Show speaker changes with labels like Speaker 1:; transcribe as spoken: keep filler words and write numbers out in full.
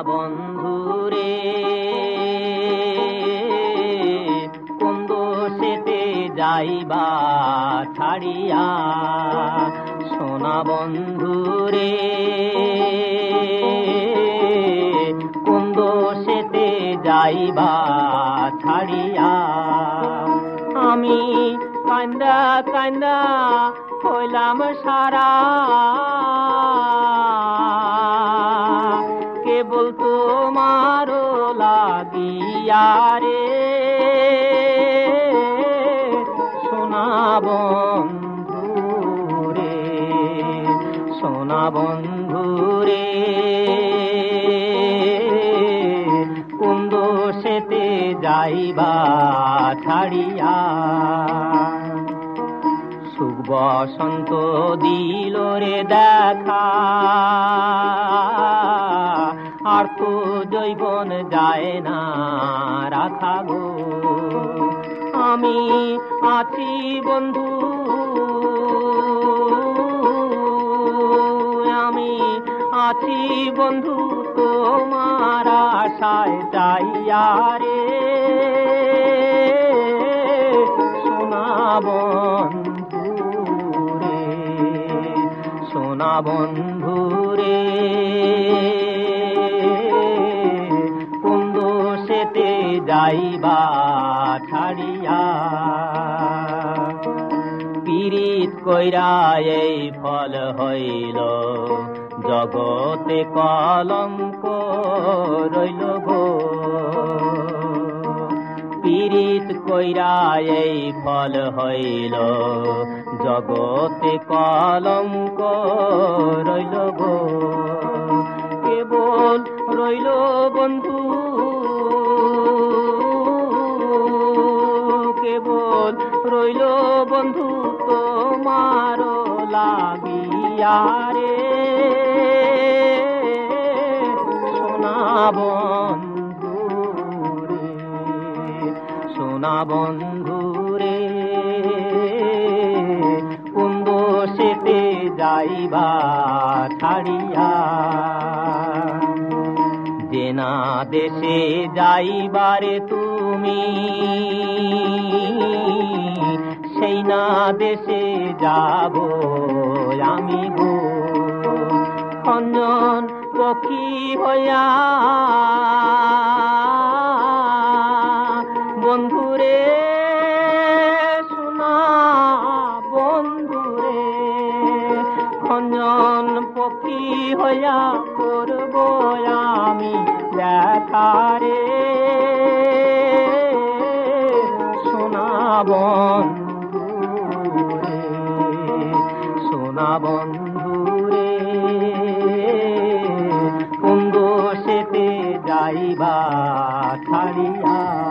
Speaker 1: বন্ধুরে কোন দোষেতে যাইবা ছাড়িয়া, সোনা বন্ধুরে কোন দোষেতে যাইবা ছাড়িয়া। আমি কান্দা কান্দা হইলাম সারা, কেবল তোমার লাগিয়া রে, সোনা বন্ধুরে সোনা বন্ধুরে কোন দোষেতে যাইবা ছাড়িয়া। সুখ বসন্ত দিল রে দেখা, আর তো জৈবন যায় না রাখা গো। আমি আছি বন্ধু, আমি আছি বন্ধু তোমার আশায় যাইয়া রে, সোনা বন্ধুরে সোনা বন্ধুরে কোন দোষেতে যাইবা ছাড়িয়া। পীড়িত কইরা এই ফল হইল, জগতে কলঙ্ক রইল গো। পীড়িত কইরা এই ফল হইল, জগতে কলঙ্ক রইল গো। কেবল রইল বন্ধু, কেবল রইল বন্ধু তোমার লাগিয়া রে, সোনা বন্ধুরে সোনা বন্ধুরে কোন দোষেতে যাইবা ছাড়িয়া। জেনা দেশে যাইবারে তুমি, সেই না দেশে যাব আমি গো। খঞ্জন পক্ষী হইয়া বন্ধুরে, সোনা বন্ধুরে খঞ্জন পক্ষী হইয়া করব আমি দেখা রে, সোনা বন্ধুরে সোনা বন্ধুরে কোন দোষেতে যাইবা ছাড়িয়া।